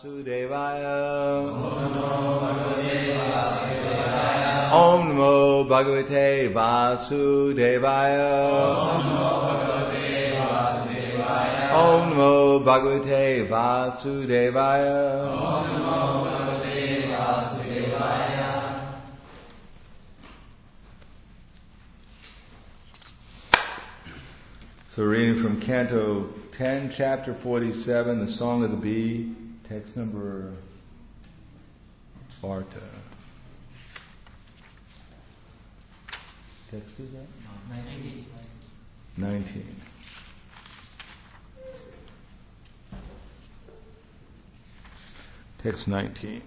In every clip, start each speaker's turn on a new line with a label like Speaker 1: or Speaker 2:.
Speaker 1: Vasudevaya. Om Namo Bhagavate Vasudevaya. Om Namo Bhagavate Vasudevaya. So reading from Canto 10, Chapter 47, The Song of the Bee, text number Varta. Text is that? 19. Text 19.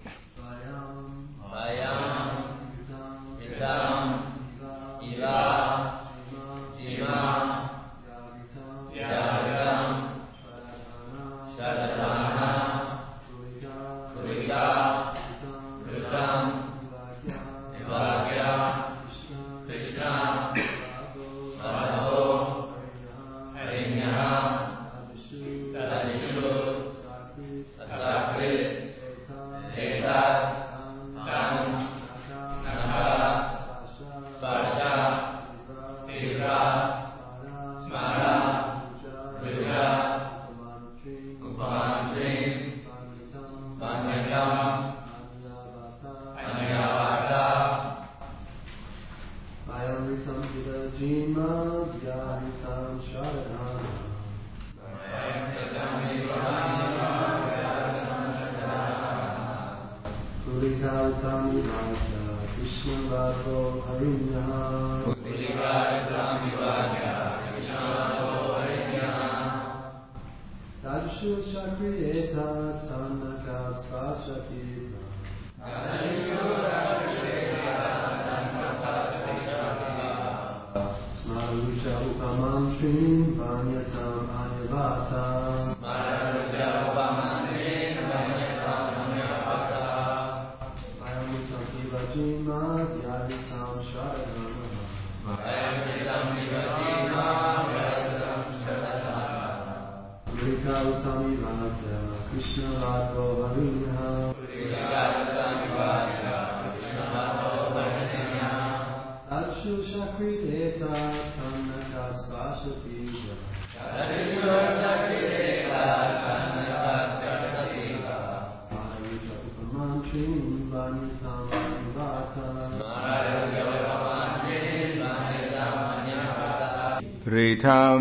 Speaker 1: Pritam,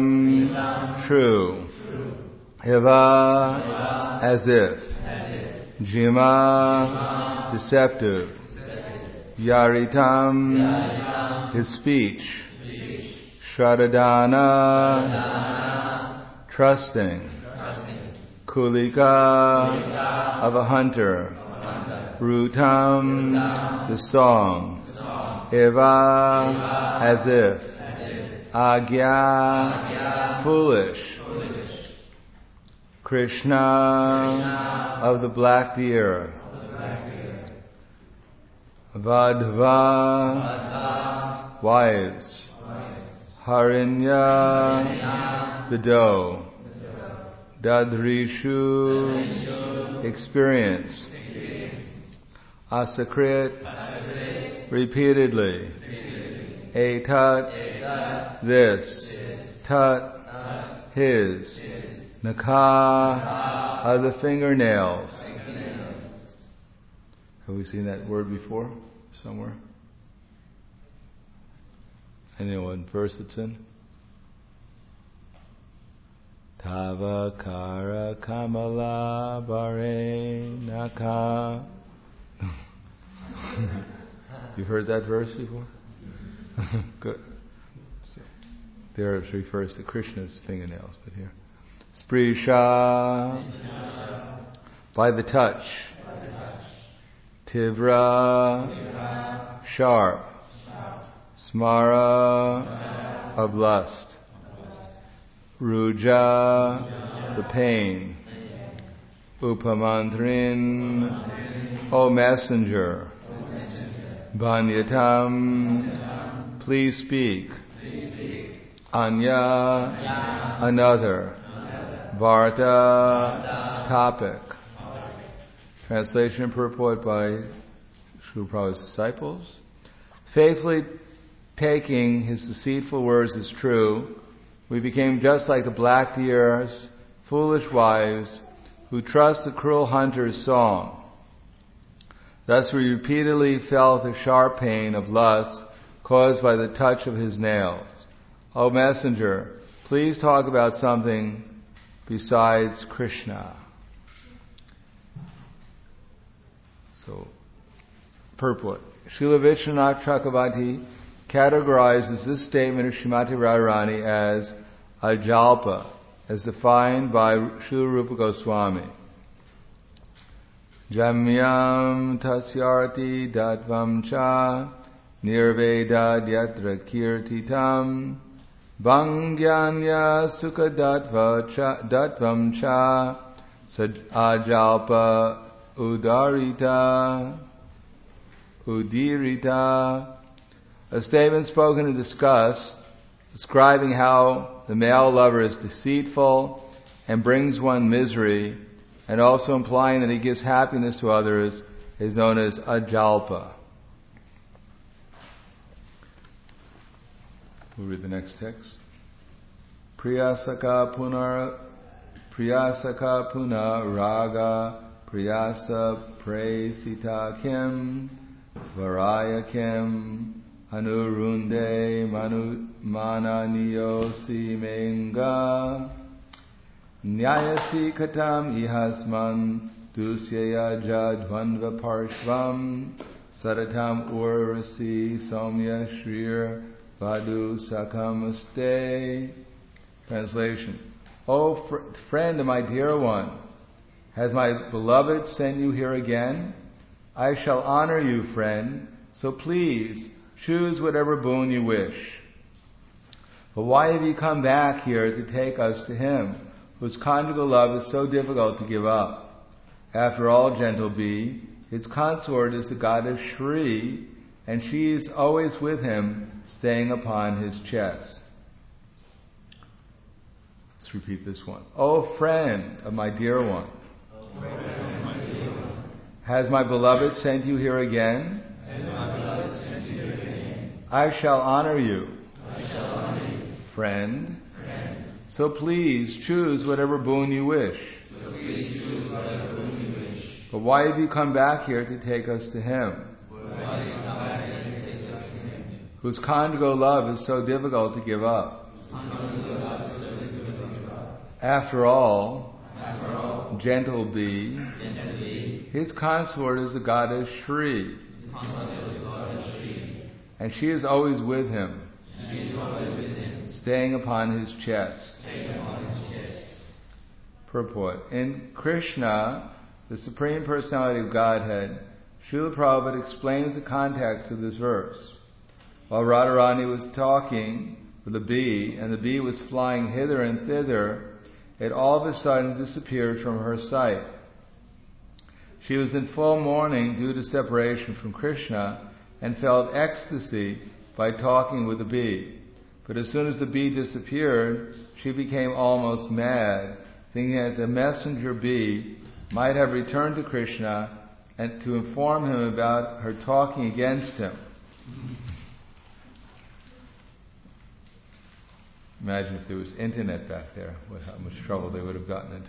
Speaker 1: true. Eva, as if. Jima, deceptive. Yaritam, his speech. Shradadana, trusting. Kulika, of a hunter. Rutam, the song. Eva, as if. Agya, foolish. Krishna, of the black deer. Vadva, wives. Harinya, the doe. Dadrishu, experience. Asakrit, repeatedly. Etat, this. Tat, his. Nakha, of the fingernails. Have we seen that word before? Somewhere? Anyone? Verse it's in? Tava kara kamala bare naka. You've heard that verse before? Good. So, there it refers to Krishna's fingernails, but here. Sprisha, by the touch. Tivra, sharp. Smara, of lust. Ruja, the pain. Upamantrin, O messenger. Banyatam, please speak. Anya, another. Varta, topic. Translation and purport by Srila Prabhupada's disciples. Faithfully taking his deceitful words as true, we became just like the black deer's foolish wives who trust the cruel hunter's song. Thus we repeatedly felt the sharp pain of lust caused by the touch of his nails. O Messenger, please talk about something besides Krishna. So, purport. Srila Vishwanath Chakravarti categorizes this statement of Srimati Radharani as ajalpa, as defined by Srila Rupa Goswami. Jamyam tasyarti datvam cha nirvedad yatra kirtitam bhangyanya sukha datvam cha ajalpa udirita. A statement spoken and discussed, describing how the male lover is deceitful and brings one misery, and also implying that he gives happiness to others, is known as ajalpa. We'll read the next text. Priyasaka puna raga priyasa presita kim varaya kim anurunde mananiyosi menga nyayasi katam ihasman dusyaya jadvanva parshvam saratam urvasi somya shrir vadu sakamaste. Translation. O friend of my dear one, has my beloved sent you here again? I shall honor you, friend, so please choose whatever boon you wish. But why have you come back here to take us to him, whose conjugal love is so difficult to give up? After all, gentle bee, his consort is the goddess Shri, and she is always with him, staying upon his chest. Let's repeat this one. O friend of my dear one, has my beloved sent you here again? I shall honor you. Friend. So please choose whatever boon you wish. But why have you come back here to take us to him? Whose conjugal love is so difficult to give up. After all, gentle bee, his consort is the goddess Shri, and she is always with him, staying upon his chest. Purport. In Krishna, the Supreme Personality of Godhead, Srila Prabhupada explains the context of this verse. While Radharani was talking with the bee, and the bee was flying hither and thither, it all of a sudden disappeared from her sight. She was in full mourning due to separation from Krishna and felt ecstasy by talking with the bee. But as soon as the bee disappeared, she became almost mad, thinking that the messenger bee might have returned to Krishna and to inform him about her talking against him. Imagine if there was internet back there, how much trouble they would have gotten into.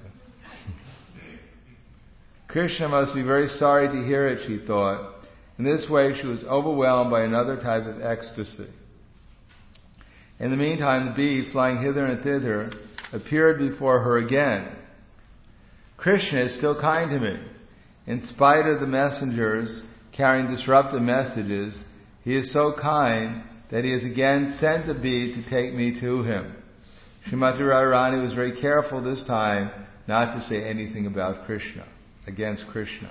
Speaker 1: Krishna must be very sorry to hear it, she thought. In this way, she was overwhelmed by another type of ecstasy. In the meantime, the bee, flying hither and thither, appeared before her again. Krishna is still kind to me. In spite of the messengers carrying disruptive messages, he is so kind that he has again sent the bee to take me to him. Srimati Radharani was very careful this time not to say anything about Krishna, against Krishna.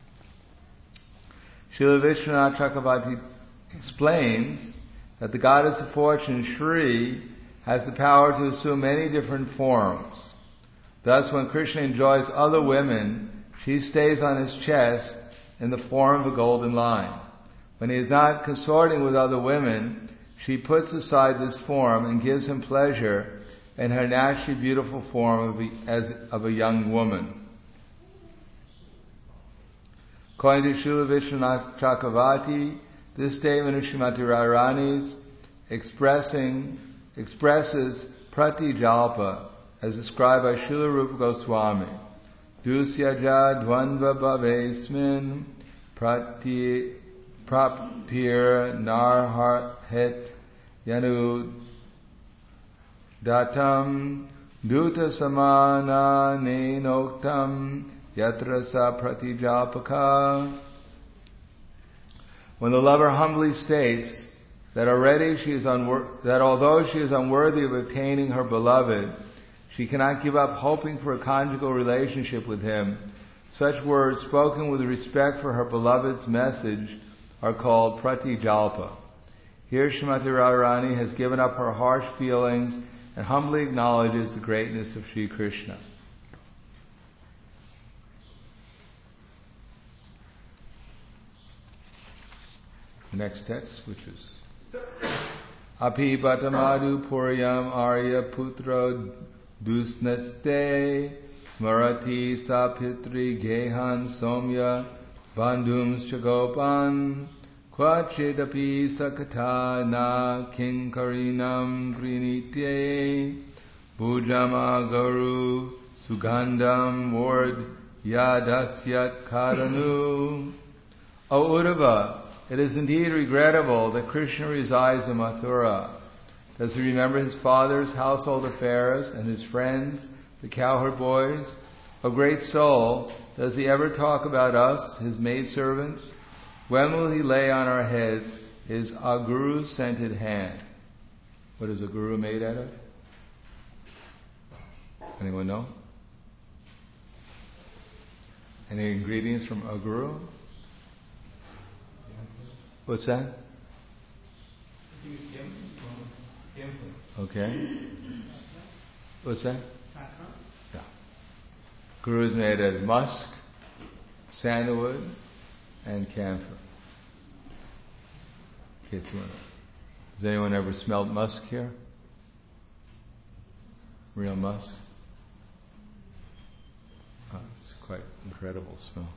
Speaker 1: Srila Vishwanath Chakravarti explains that the goddess of fortune, Shri, has the power to assume many different forms. Thus, when Krishna enjoys other women, she stays on his chest in the form of a golden line. When he is not consorting with other women, she puts aside this form and gives him pleasure in her naturally beautiful form of a young woman. According to Srila Vishwanath Chakravarti, this statement of Srimati Radharani's expresses Pratijalpa as described by Srila Rupa Goswami. Dusyaja dvandva bhavesmin praptir narhet yanu datam duta samana nenoktam yatra sa pratijalpaka. When the lover humbly states that although she is unworthy of attaining her beloved, she cannot give up hoping for a conjugal relationship with him, such words spoken with respect for her beloved's message are called pratijalpa. Here Srimati Radharani has given up her harsh feelings and humbly acknowledges the greatness of Sri Krishna. The next text, which is Api Batamadu Puryam Arya Putra Dusnaste Smarati Sapitri Gehan Somya Bandhum Chagopan Kwachidapi Sakata Na Kinkarinam Grinite Bujama Garu Sugandam Ward Yadasyat Karanu. O Uddhava, it is indeed regrettable that Krishna resides in Mathura. Does he remember his father's household affairs and his friends, the cowherd boys? O great soul, does he ever talk about us, his maidservants? When will he lay on our heads his aguru-scented hand? What is a guru made out of? Anyone know? Any ingredients from aguru? What's that? Okay. What's that? Yeah. Guru is made of musk, sandalwood, and camphor. Okay, has anyone ever smelled musk here? Real musk? Oh, it's quite incredible smell.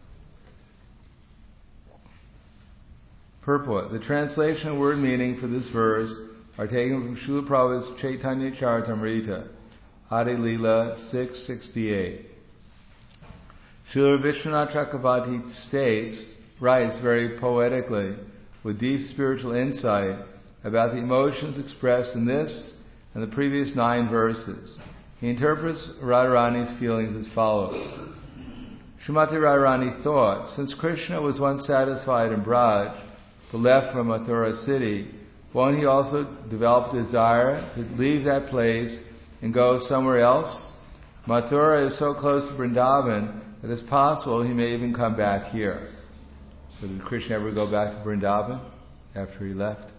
Speaker 1: Purport. The translation and word meaning for this verse are taken from Srila Prabhupada's Chaitanya Charitamrita, Adi Leela 668. Srila Vishwanath Chakravarti writes very poetically, with deep spiritual insight, about the emotions expressed in this and the previous 9 verses. He interprets Radharani's feelings as follows. Srimati Radharani thought, since Krishna was once satisfied in Braj, but left from Mathura city, won't he also develop desire to leave that place and go somewhere else? Mathura is so close to Vrindavan that it's possible he may even come back here. So did Krishna ever go back to Vrindavan after he left?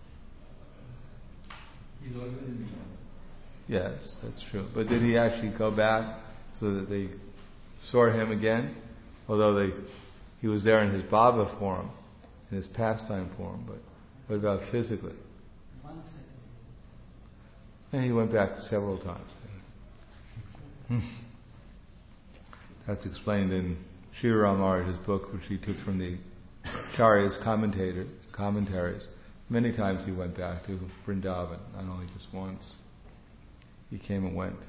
Speaker 1: Yes, that's true. But did he actually go back so that they saw him again? Although he was there in his Baba form, in his pastime form, but what about physically? Once. And he went back several times. That's explained in Sri Ram Maharaj's book, which he took from the Acharya's commentaries. Many times he went back to Vrindavan, not only just once. He came and went.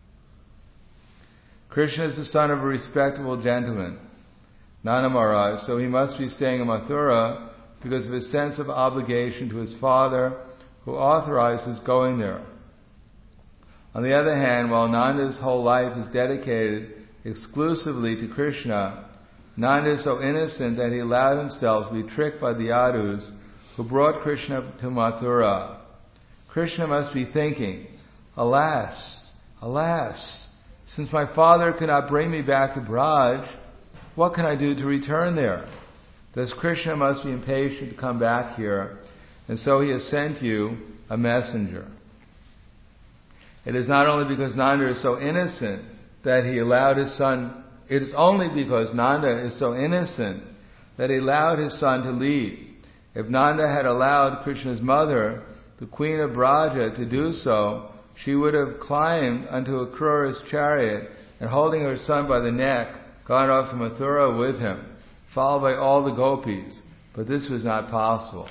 Speaker 1: Krishna is the son of a respectable gentleman, Nanda Maharaj, so he must be staying in Mathura because of his sense of obligation to his father, who authorized his going there. On the other hand, while Nanda's whole life is dedicated exclusively to Krishna, Nanda is so innocent that he allowed himself to be tricked by the Yadus who brought Krishna to Mathura. Krishna must be thinking, alas, since my father could not bring me back to Braj, what can I do to return there? Thus Krishna must be impatient to come back here, and so he has sent you a messenger. It is not only because Nanda is so innocent that he allowed his son, it is only because Nanda is so innocent that he allowed his son to leave. If Nanda had allowed Krishna's mother, the queen of Braja, to do so, she would have climbed onto a Krura's chariot and holding her son by the neck, gone off to Mathura with him. followed by all the gopis, but this was not possible.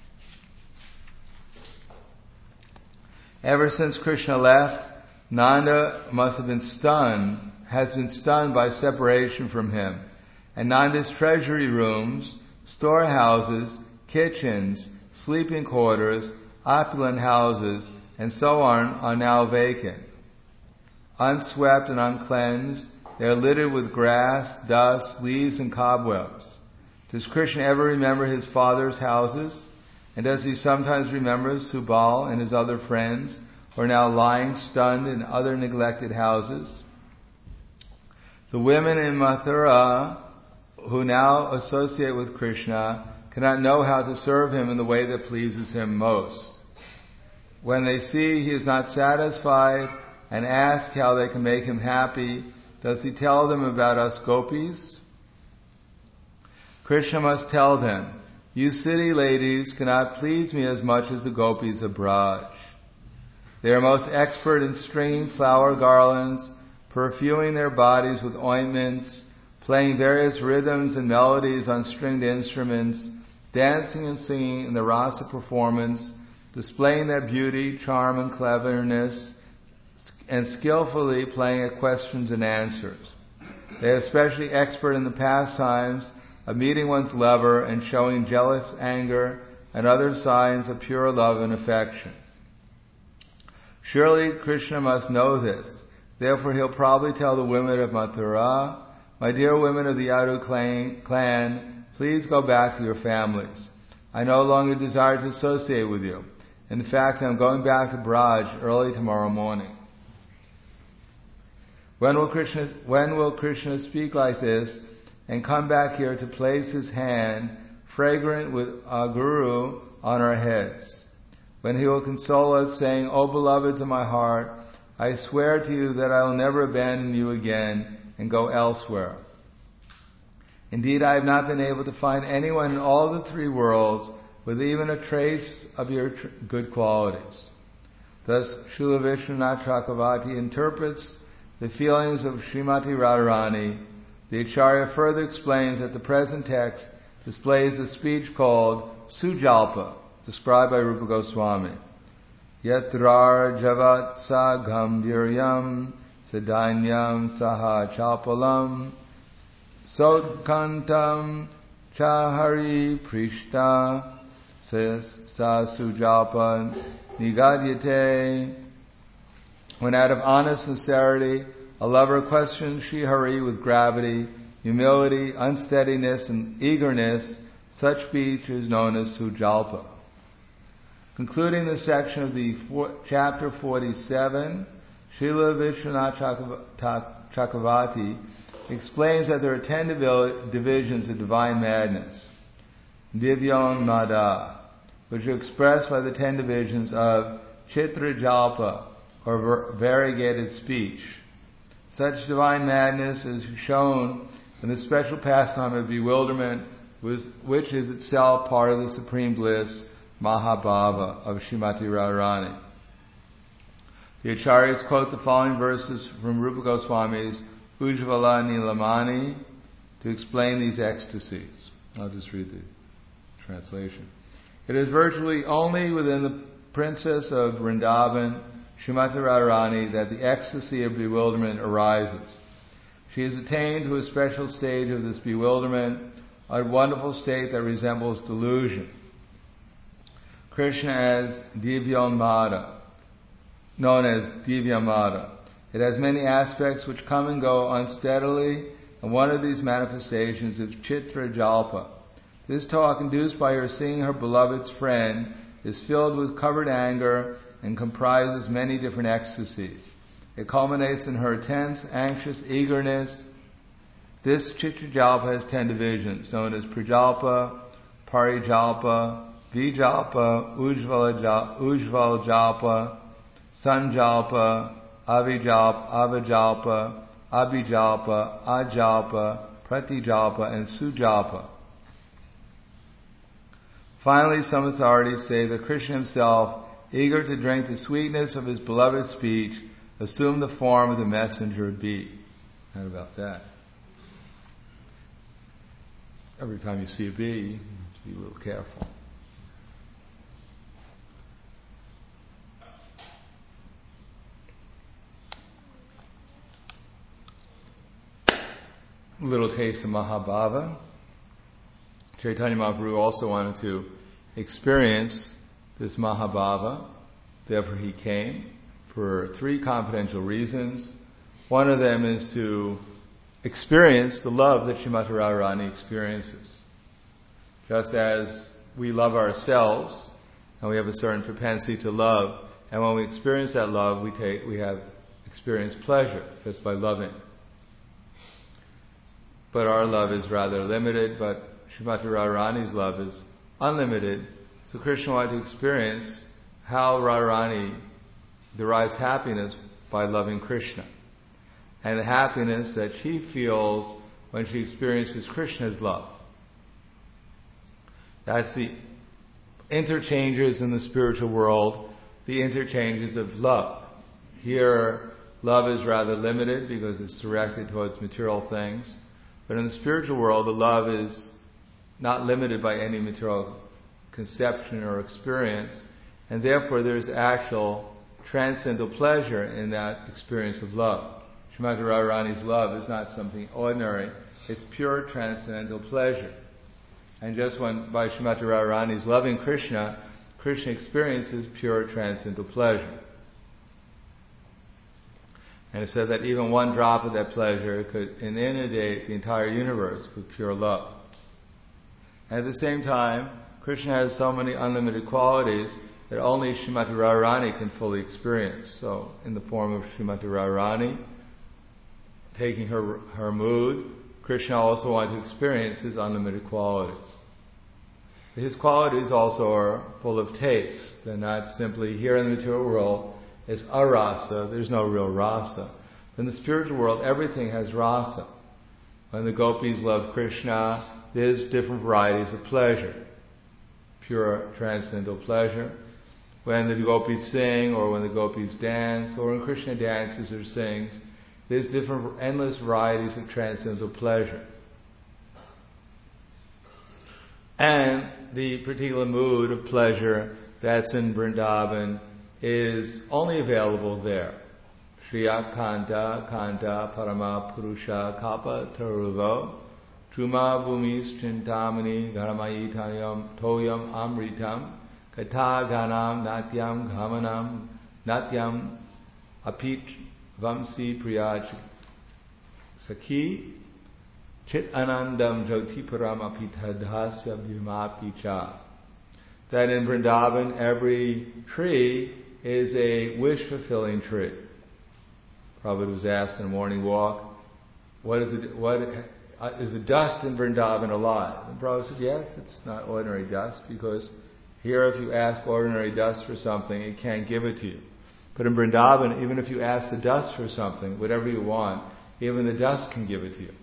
Speaker 1: Ever since Krishna left, Nanda has been stunned by separation from him, and Nanda's treasury rooms, storehouses, kitchens, sleeping quarters, opulent houses, and so on are now vacant. Unswept and uncleansed, they are littered with grass, dust, leaves, and cobwebs. Does Krishna ever remember his father's houses? And does he sometimes remember Subal and his other friends, who are now lying stunned in other neglected houses? The women in Mathura, who now associate with Krishna, cannot know how to serve him in the way that pleases him most. When they see he is not satisfied and ask how they can make him happy, does he tell them about us gopis? Krishna must tell them, "You city ladies cannot please me as much as the gopis of Braj. They are most expert in stringing flower garlands, perfuming their bodies with ointments, playing various rhythms and melodies on stringed instruments, dancing and singing in the rasa performance, displaying their beauty, charm, and cleverness, and skillfully playing at questions and answers. They are especially expert in the pastimes of meeting one's lover and showing jealous anger and other signs of pure love and affection. Surely Krishna must know this. Therefore he'll probably tell the women of Mathura, 'My dear women of the Yadu clan, please go back to your families. I no longer desire to associate with you. In fact, I'm going back to Braj early tomorrow morning.'" When will Krishna speak like this and come back here to place his hand, fragrant with Guru, on our heads? When he will console us, saying, "O beloveds of my heart, I swear to you that I will never abandon you again and go elsewhere. Indeed, I have not been able to find anyone in all the three worlds with even a trace of your good qualities." Thus, Srila Vishwanath Chakravarti interprets the feelings of Srimati Radharani. The Acharya further explains that the present text displays a speech called Sujalpa, described by Rupa Goswami. Yatrar javat sa gambhiryam sadanyam saha chapalam sodkantam chahari prishta sa sujalpa nigadyate. When out of honest sincerity a lover questions Sri Hari with gravity, humility, unsteadiness, and eagerness, such speech is known as Sujalpa. Concluding this section of the chapter 47, Srila Vishwanath Chakravarti explains that there are 10 divisions of divine madness, Divyam Mada, which are expressed by the 10 divisions of Chitra Jalpa, or variegated speech. Such divine madness is shown in the special pastime of bewilderment, which is itself part of the supreme bliss, Mahabhava, of Srimati Radharani. The Acharyas quote the following verses from Rupa Goswami's Ujjvala Nilamani to explain these ecstasies. I'll just read the translation. It is virtually only within the princess of Vrindavan, Srimati Radharani, that the ecstasy of bewilderment arises. She has attained to a special stage of this bewilderment, a wonderful state that resembles delusion. Krishna as Divyamada, known as Divyamada. It has many aspects which come and go unsteadily, and one of these manifestations is Chitra Jalpa. This talk, induced by her seeing her beloved's friend, is filled with covert anger and comprises many different ecstasies. It culminates in her tense, anxious eagerness. This Chitra Jalpa has 10 divisions, known as Prajalpa, Parijalpa, Vijalpa, Ujjvala Jalpa, Sanjalpa, Avajalpa, Abhijalpa, Ajalpa, Pratijalpa, and Sujalpa. Finally, some authorities say that Krishna himself, eager to drink the sweetness of his beloved speech, assumed the form of the messenger bee. How about that? every time you see a bee, you have to be a little careful. A little taste of Mahabhava. Chaitanya Mahaprabhu also wanted to experience this Mahabhava. Therefore he came for 3 confidential reasons. One of them is to experience the love that Srimati Radharani experiences. Just as we love ourselves, and we have a certain propensity to love, and when we experience that love, we have experienced pleasure just by loving. But our love is rather limited, but Srimati Radharani's love is unlimited. So Krishna wanted to experience how Radharani derives happiness by loving Krishna, and the happiness that she feels when she experiences Krishna's love. That's the interchanges in the spiritual world, the interchanges of love. Here, love is rather limited because it's directed towards material things. But in the spiritual world, the love is not limited by any material conception or experience, and therefore there's actual transcendental pleasure in that experience of love. Srimati Radharani's love is not something ordinary, it's pure transcendental pleasure. And just when by Srimati Radharani's loving Krishna, Krishna experiences pure transcendental pleasure. And it said that even one drop of that pleasure could inundate the entire universe with pure love. And at the same time, Krishna has so many unlimited qualities that only Srimati Radharani can fully experience. So, in the form of Srimati Radharani, taking her mood, Krishna also wanted to experience his unlimited qualities. So his qualities also are full of taste. They're not simply here in the material world. It's arasa, there's no real rasa. In the spiritual world, everything has rasa. When the gopis love Krishna, there's different varieties of pleasure. Pure transcendental pleasure. When the gopis sing, or when the gopis dance, or when Krishna dances or sings, there's different, endless varieties of transcendental pleasure. And the particular mood of pleasure that's in Vrindavan is only available there. Shriya Kanta Kanta Parama Purusha Kapa Taruvo Truma Bhumis Chintamani Garamayi Toyam Amritam Kata Ganam Natyam Ghamanam Natyam Apit Vamsi Priyaj Sakhi Chit Anandam Jyotiparam Apitadhasya Bhimapicha. That in Vrindavan every tree is a wish-fulfilling tree. Prabhupada was asked in a morning walk, what is the dust in Vrindavan alive? And Prabhupada said, yes, it's not ordinary dust, because here if you ask ordinary dust for something, it can't give it to you. But in Vrindavan, even if you ask the dust for something, whatever you want, even the dust can give it to you.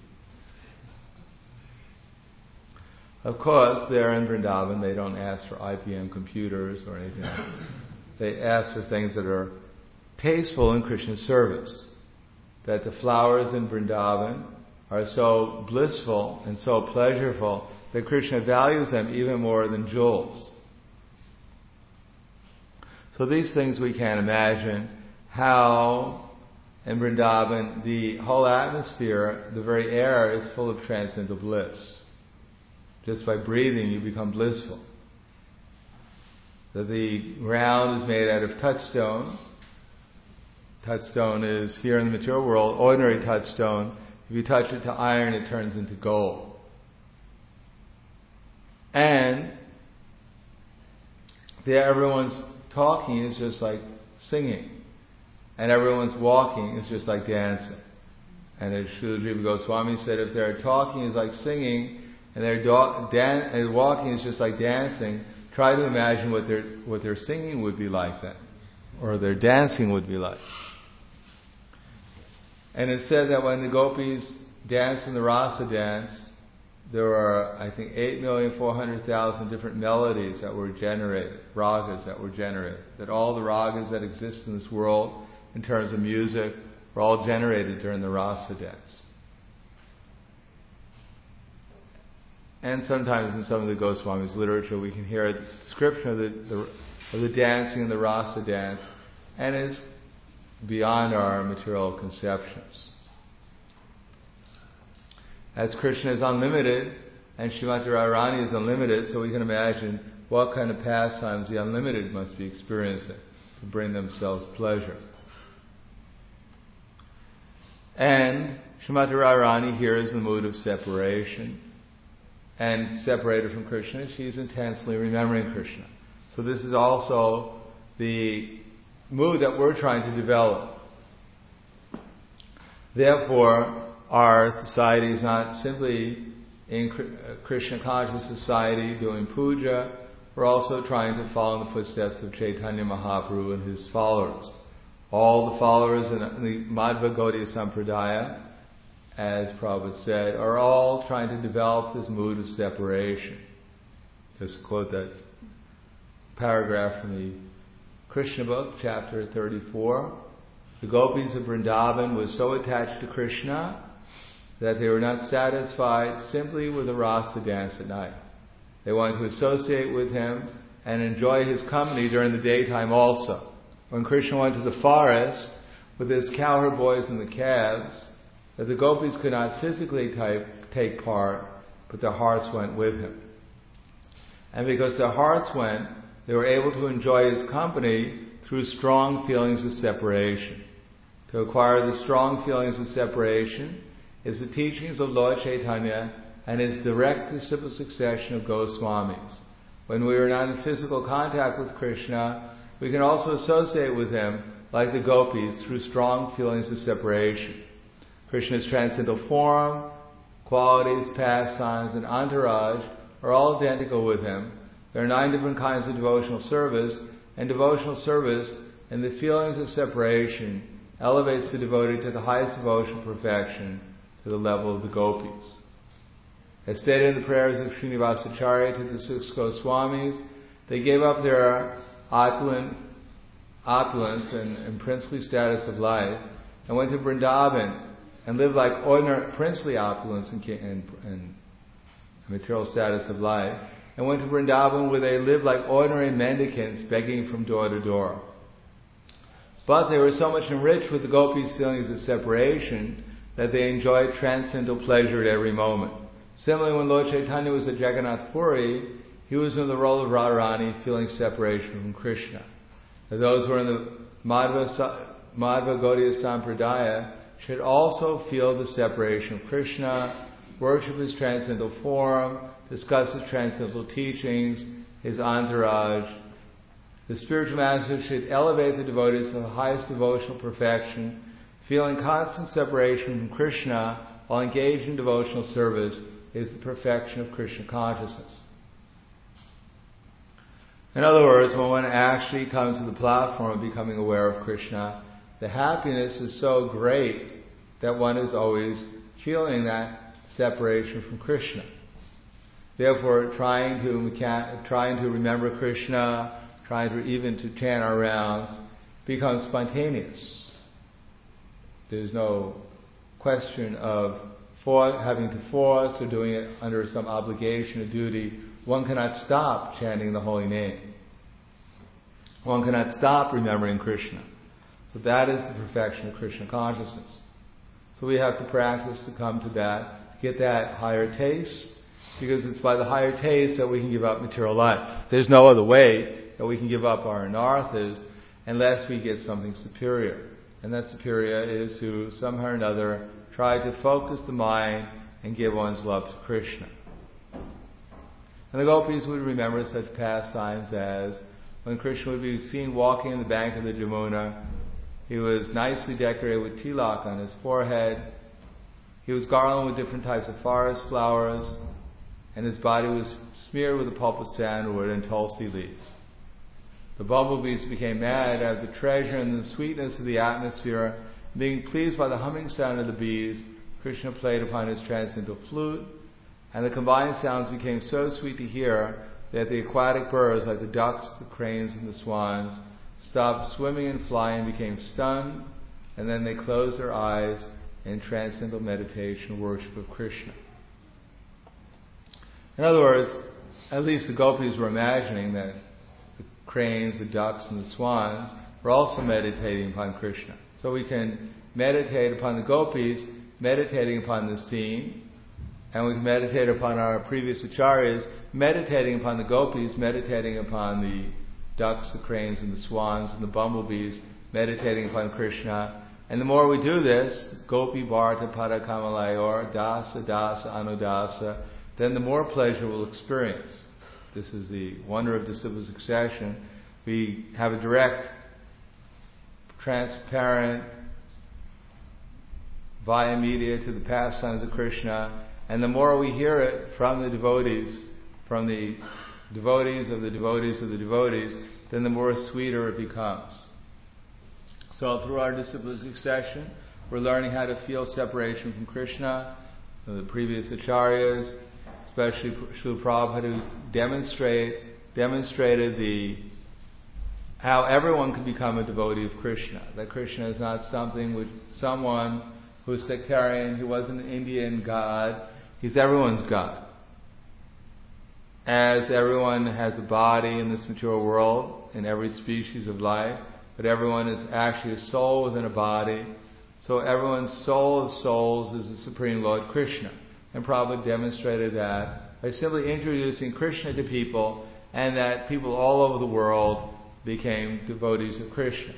Speaker 1: Of course, there in Vrindavan, they don't ask for IBM computers or anything like that. They ask for things that are tasteful in Krishna's service. That the flowers in Vrindavan are so blissful and so pleasureful that Krishna values them even more than jewels. So these things we can't imagine how in Vrindavan the whole atmosphere, the very air is full of transcendental bliss. Just by breathing you become blissful. That the ground is made out of touchstone. Touchstone is, here in the material world, ordinary touchstone. If you touch it to iron, it turns into gold. And there everyone's talking is just like singing. And everyone's walking is just like dancing. And as Srila Jiva Goswami said, if their talking is like singing, and their walking is just like dancing, try to imagine what their singing would be like then, or their dancing would be like. And it said that when the gopis danced in the rasa dance, there were, I think, 8,400,000 different melodies that were generated, ragas that were generated. That all the ragas that exist in this world, in terms of music, were all generated during the rasa dance. And sometimes in some of the Goswami's literature we can hear a description of the dancing and the rasa dance, and it's beyond our material conceptions. As Krishna is unlimited, and Srimati Radharani is unlimited, so we can imagine what kind of pastimes the unlimited must be experiencing to bring themselves pleasure. And Srimati Radharani here is in the mood of separation. And separated from Krishna, she's intensely remembering Krishna. So this is also the mood that we're trying to develop. Therefore, our society is not simply in Krishna conscious society doing puja. We're also trying to follow in the footsteps of Chaitanya Mahaprabhu and his followers. All the followers in the Madhva Gaudiya Sampradaya, as Prabhupada said, are all trying to develop this mood of separation. Just quote that paragraph from the Krishna book, chapter 34. The gopis of Vrindavan were so attached to Krishna that they were not satisfied simply with a rasa dance at night. They wanted to associate with him and enjoy his company during the daytime also. When Krishna went to the forest with his cowherd boys and the calves, that the gopis could not physically take part, but their hearts went with him. And because their hearts went, they were able to enjoy his company through strong feelings of separation. To acquire the strong feelings of separation is the teachings of Lord Chaitanya and his direct disciple succession of Goswamis. When we are not in physical contact with Krishna, we can also associate with him like the gopis through strong feelings of separation. Krishna's transcendental form, qualities, pastimes, and entourage are all identical with him. There are 9 different kinds of devotional service, and devotional service and the feelings of separation elevates the devotee to the highest devotional perfection, to the level of the gopis. As stated in the prayers of Srinivasacharya to the 6 Goswamis, they gave up their opulence and princely status of life and went to Vrindavan and lived like ordinary princely opulence and material status of life, and went to Vrindavan where they lived like ordinary mendicants begging from door to door. But they were so much enriched with the gopis' feelings of separation that they enjoyed transcendental pleasure at every moment. Similarly, when Lord Chaitanya was at Jagannath Puri, he was in the role of Radharani, feeling separation from Krishna. And those who are in the Madhva Gaudiya Sampradaya should also feel the separation of Krishna, worship his transcendental form, discuss his transcendental teachings, his entourage. The spiritual master should elevate the devotees to the highest devotional perfection, feeling constant separation from Krishna while engaged in devotional service is the perfection of Krishna consciousness. In other words, when one actually comes to the platform of becoming aware of Krishna, the happiness is so great that one is always feeling that separation from Krishna. Therefore, trying to remember Krishna, even to chant our rounds, becomes spontaneous. There's no question of having to force or doing it under some obligation or duty. One cannot stop chanting the holy name. One cannot stop remembering Krishna. So that is the perfection of Krishna consciousness. So we have to practice to come to that, get that higher taste, because it's by the higher taste that we can give up material life. There's no other way that we can give up our anarthas unless we get something superior. And that superior is to somehow or another try to focus the mind and give one's love to Krishna. And the gopis would remember such pastimes as when Krishna would be seen walking on the bank of the Jamuna. He was nicely decorated with tilak on his forehead. He was garlanded with different types of forest flowers, and his body was smeared with the pulp of sandalwood and tulsi leaves. The bumblebees became mad at the treasure and the sweetness of the atmosphere. Being pleased by the humming sound of the bees, Krishna played upon his transcendental flute, and the combined sounds became so sweet to hear that the aquatic birds, like the ducks, the cranes, and the swans, stopped swimming and flying, became stunned, and then they closed their eyes in transcendental meditation, worship of Krishna. In other words, at least the gopis were imagining that the cranes, the ducks, and the swans were also meditating upon Krishna. So we can meditate upon the gopis, meditating upon the scene, and we can meditate upon our previous acharyas, meditating upon the gopis, meditating upon the ducks, the cranes, and the swans, and the bumblebees, meditating upon Krishna. And the more we do this, gopi bharta pada kamalayor, dasa dasa anudasa, then the more pleasure we'll experience. This is the wonder of disciple succession. We have a direct, transparent, via media to the pastimes of Krishna, and the more we hear it from the devotees of the devotees of the devotees, then the more sweeter it becomes. So through our disciple succession, we're learning how to feel separation from Krishna. The previous acharyas, especially Srila Prabhupada, who demonstrated how everyone can become a devotee of Krishna. That Krishna is not someone who's sectarian, who wasn't an Indian god. He's everyone's God. As everyone has a body in this material world, in every species of life, but everyone is actually a soul within a body. So everyone's soul of souls is the Supreme Lord Krishna. And Prabhupada demonstrated that by simply introducing Krishna to people, and that people all over the world became devotees of Krishna.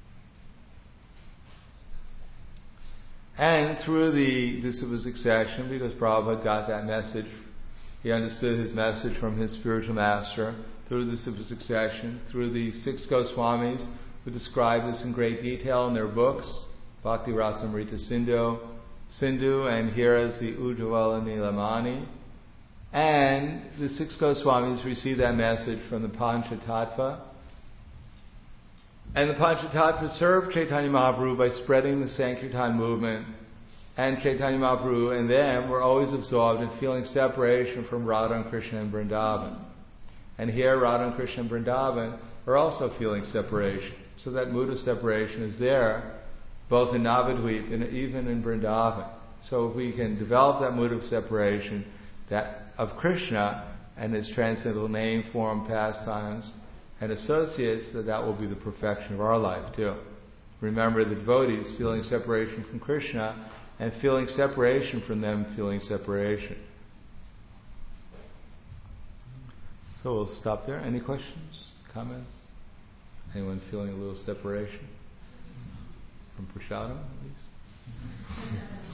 Speaker 1: And through the disciple succession, because Prabhupada got that message, he understood his message from his spiritual master, through the disciple succession, through the 6 Goswamis, who describe this in great detail in their books, Bhakti Rasamrita Sindhu, and here is the Ujjvala Nilamani. And the 6 Goswamis received that message from the Panchatattva. And the Panchatattva served Chaitanya Mahaprabhu by spreading the Sankirtan movement. And Chaitanya Mahaprabhu and them were always absorbed in feeling separation from Radha and Krishna and Vrindavan. And here Radha and Krishna and Vrindavan are also feeling separation. So that mood of separation is there, both in Navadvip and even in Vrindavan. So if we can develop that mood of separation, that of Krishna and his transcendental name, form, pastimes, and associates, that will be the perfection of our life too. Remember the devotees feeling separation from Krishna, and feeling separation from them, feeling separation. So we'll stop there. Any questions, comments? Anyone feeling a little separation? From Prasadam, at least?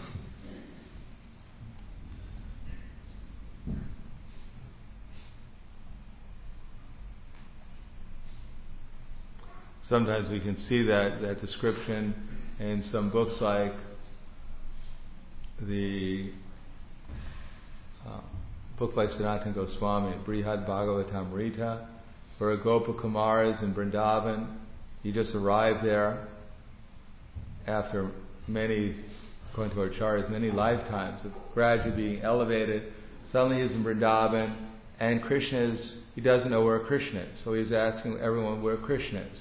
Speaker 1: Sometimes we can see that description in some books like the book by Sanatana Goswami, Brihad Bhagavatamrita, where a Gopakumar is in Vrindavan. He just arrived there after many, according to our acharyas, many lifetimes of gradually being elevated. Suddenly he's in Vrindavan, and he doesn't know where Krishna is, so he's asking everyone where Krishna is.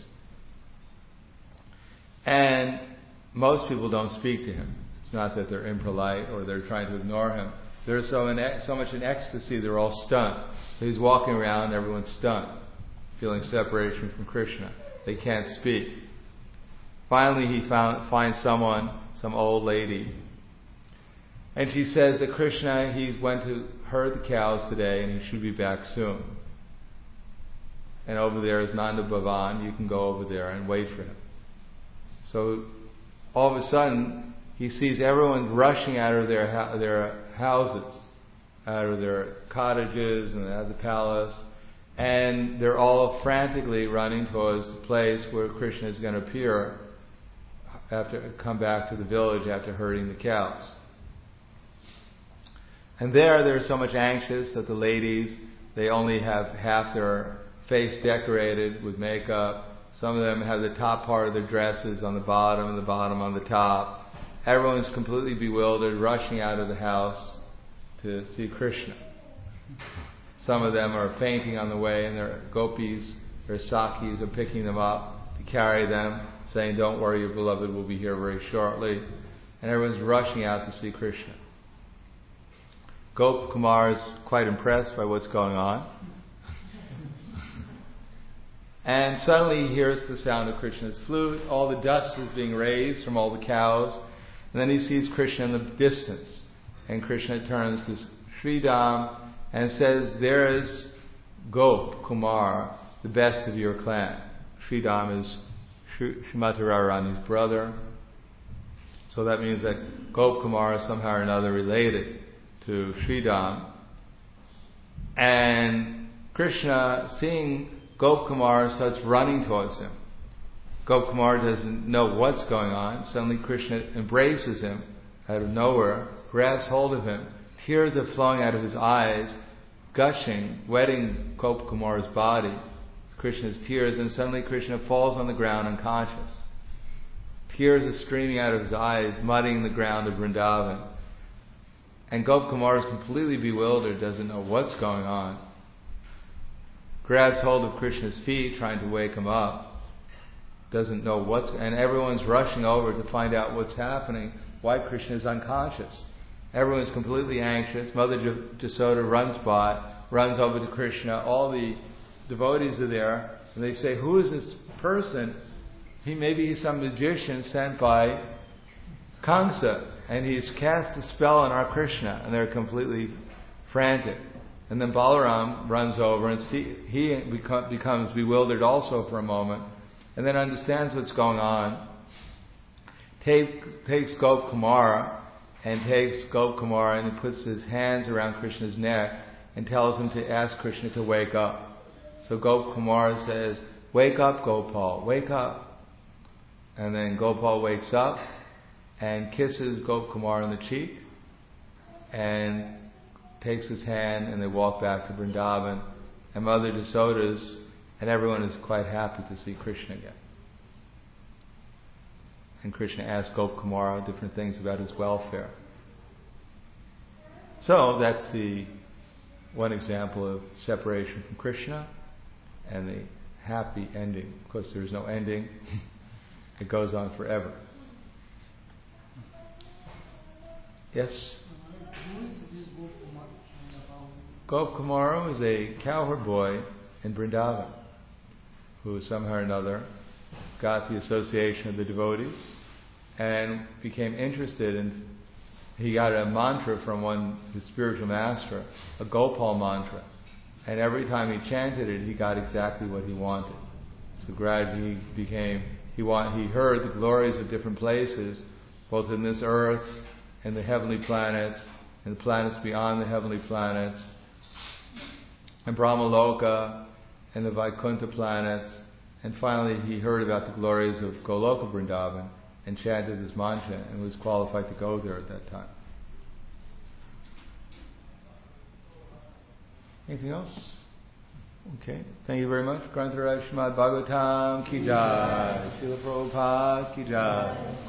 Speaker 1: And most people don't speak to him. It's not that they're impolite or they're trying to ignore him. They're so much in ecstasy, they're all stunned. So he's walking around, everyone's stunned, feeling separation from Krishna. They can't speak. Finally, he finds someone, some old lady, and she says that Krishna, he went to herd the cows today and he should be back soon. And over there is Nanda Bhavan, you can go over there and wait for him. So all of a sudden, he sees everyone rushing out of their houses, out of their cottages and out of the palace, and they're all frantically running towards the place where Krishna is going to appear come back to the village after herding the cows. And they're so much anxious that the ladies, they only have half their face decorated with makeup. Some of them have the top part of their dresses on the bottom and the bottom on the top. Everyone's completely bewildered, rushing out of the house to see Krishna. Some of them are fainting on the way, and their gopis, their sakis, are picking them up to carry them, saying, "Don't worry, your beloved will be here very shortly." And everyone's rushing out to see Krishna. Gopkumar is quite impressed by what's going on. And suddenly he hears the sound of Krishna's flute. All the dust is being raised from all the cows. And then he sees Krishna in the distance. And Krishna turns to Sridham and says, there is Gopkumar, the best of your clan. Sridham is Srimati Radharani's brother. So that means that Gopkumar is somehow or another related to Sridham. And Krishna, seeing Gopkumar, starts running towards him. Gopkumar doesn't know what's going on. Suddenly Krishna embraces him out of nowhere, grabs hold of him. Tears are flowing out of his eyes, gushing, wetting Gopkumar's body. Krishna's tears, and suddenly Krishna falls on the ground unconscious. Tears are streaming out of his eyes, muddying the ground of Vrindavan. And Gopkumar is completely bewildered, doesn't know what's going on. Grabs hold of Krishna's feet, trying to wake him up. Doesn't know and everyone's rushing over to find out what's happening, why Krishna is unconscious. Everyone's completely anxious. Mother Jasoda runs over to Krishna. All the devotees are there, and they say, who is this person? Maybe he's some magician sent by Kamsa, and he's cast a spell on our Krishna, and they're completely frantic. And then Balaram runs over, and he becomes bewildered also for a moment, and then understands what's going on. Takes Gopkumar, and he puts his hands around Krishna's neck and tells him to ask Krishna to wake up. So Gopkumar says, wake up, Gopal, wake up. And then Gopal wakes up and kisses Gopkumar on the cheek and takes his hand, and they walk back to Vrindavan. And Mother Jasoda's and everyone is quite happy to see Krishna again. And Krishna asks Gopkumar different things about his welfare. So that's the one example of separation from Krishna and the happy ending. Of course, there is no ending. It goes on forever. Yes?
Speaker 2: Who is this Gopkumar?
Speaker 1: Gopkumar was a cowherd boy in Vrindavan who somehow or another got the association of the devotees and became interested in. He got a mantra from his spiritual master, a Gopal mantra, and every time he chanted it, he got exactly what he wanted. So gradually he heard the glories of different places, both in this earth and the heavenly planets, and the planets beyond the heavenly planets, and Brahmaloka, and the Vaikuntha planets, and finally he heard about the glories of Goloka Vrindavan and chanted his mantra and was qualified to go there at that time. Anything else? Okay. Thank you very much. Grantaraj Srimad Bhagavatam ki jai. Srila Prabhupada ki jai.